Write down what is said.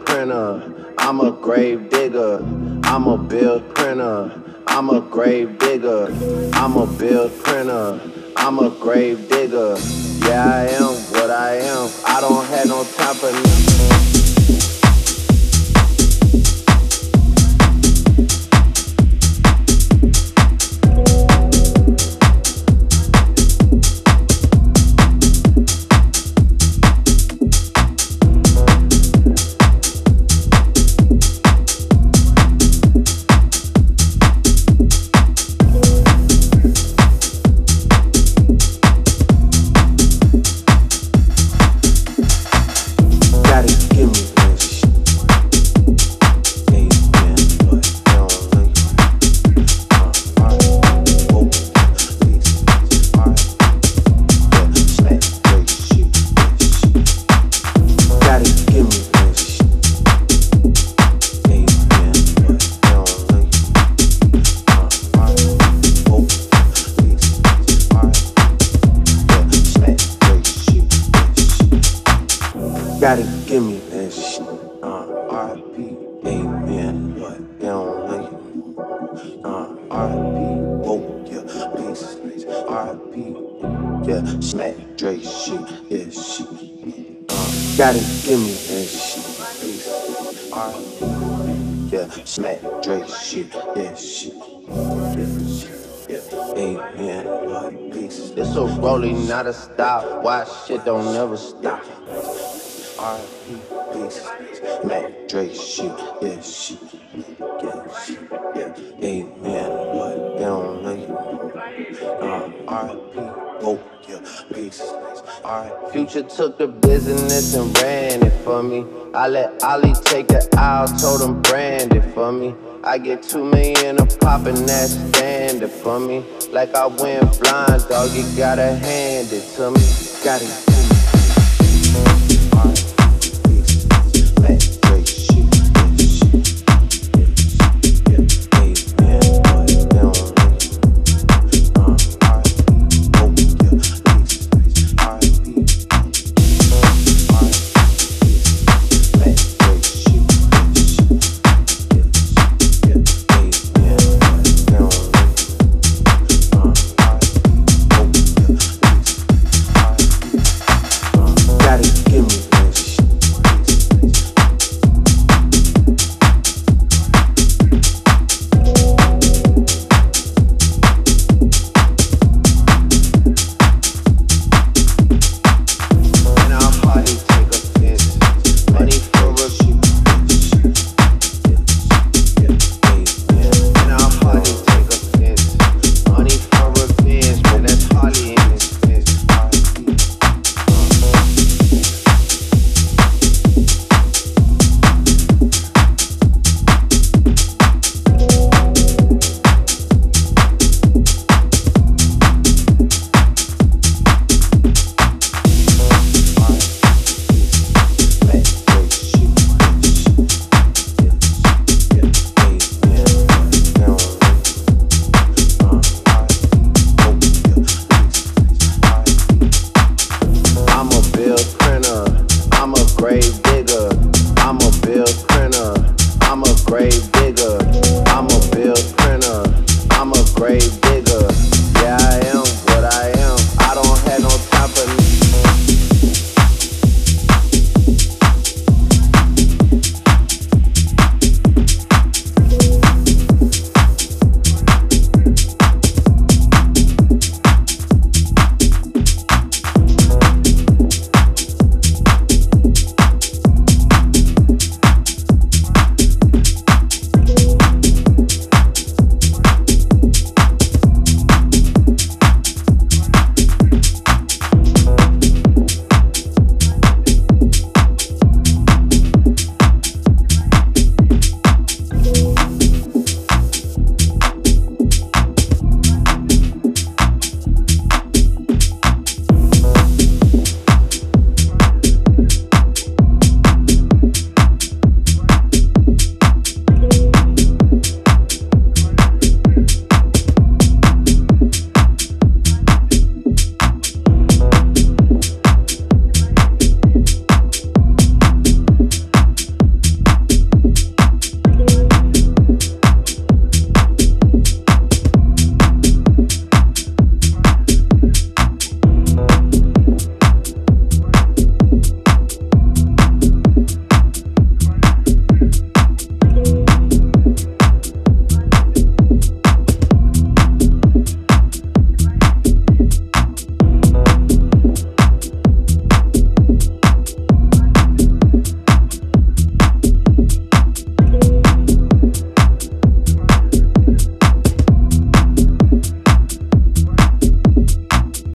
printer. I'm a grave digger. I'm a bill printer. I'm a grave digger. I'm a bill printer. I'm a grave digger. Yeah, I am what I am. I don't have no time for gotta give me that shit. R.I.P. Amen. But they don't like it. R.I.P. Whoa, yeah, peace. R.I.P. Yeah, smack Dre shit. Yeah, shit. Gotta give me that shit. Peace. R.I.P. Yeah, smack Dre shit. Yeah, shit. Yeah, amen. But peace. It's a rolling, not a stop. Watch shit don't never stop. R.I.P. peace, Mac Dre shit, yeah shit, yeah shit, yeah, amen, but they don't like it. R.I.P. oh yeah, peace, R.I.P. Future took the business and ran it for me. I let Ollie take the aisle, told him brand it for me. I get 2 million a pop and that's standard for me. Like I went blind, dog, you gotta hand it to me, got it.